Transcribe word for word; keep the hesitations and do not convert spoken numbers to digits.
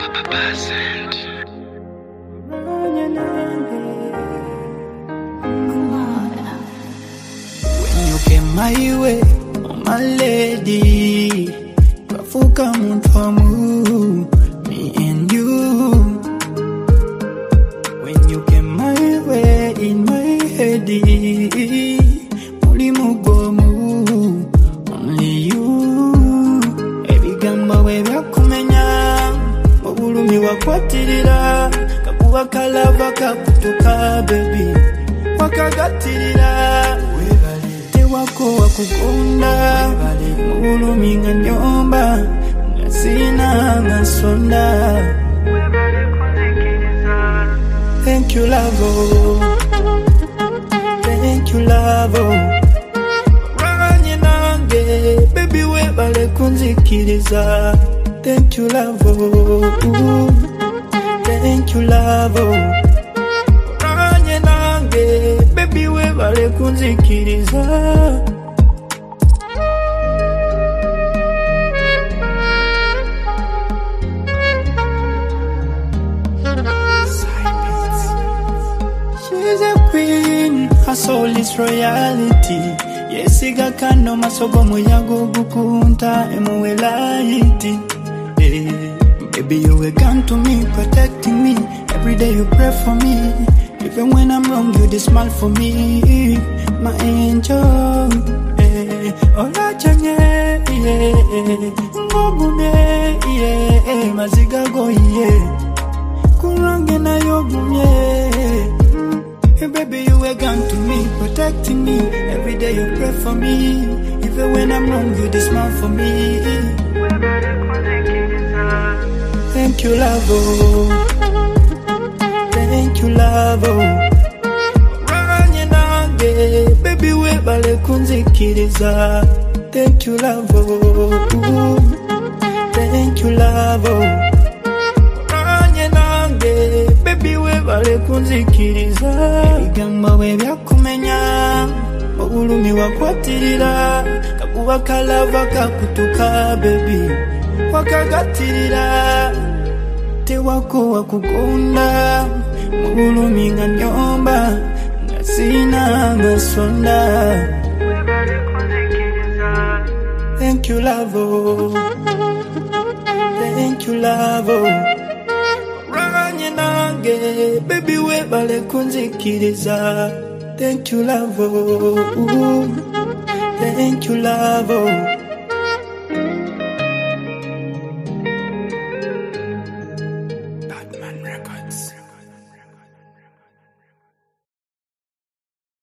When you came my way, oh my lady, Bafuka Muntamu, me and you. When you came my way in my head, Mulimugomu, only you. Every gamba we wakumenya, Mabulumi wakwatirira, Kapuwa kalava kaputuka baby, Wakagatirira, Te wako wakukonda, Mabulumi nga nyomba, Ngasina ngasonda. Thank you, love. Thank you, love. Ranye nange, baby we bale kunzikiriza. Thank you, love. Thank you, love. Ranye nange, baby we bale kunzikiriza. She's a queen, her soul is royalty. Yes, iga kano masogo muyago bukunta emuelaiti. Hey, baby, you were gone to me, protecting me. Every day you pray for me. Even when I'm wrong, you just smile for me. My angel, hey, ola chanye, yeah, ngogume, yeah, maziga go, yeah, kurange na yogumye. Hey baby, you were gone to me, protecting me. Every day you pray for me. Even when I'm wrong, you just smile for me. Thank you, love. Thank you, love. Ranye nange, baby we bale kunzikiriza. Thank you, love. Thank you, love. Baby we bale kunzikiriza. Igamba we byakumenya, Mabulumi wakwatirira, Kakuba kalava kakutuka baby, Wakagatirira, Te wako wakugonda, Mabulumi nga nyomba, Ngasina ngasonda. Thank you, love. Thank you, love. Ranye nange, baby we bale kunzikiriza. Thank you, love. Thank you, love. Batman Records.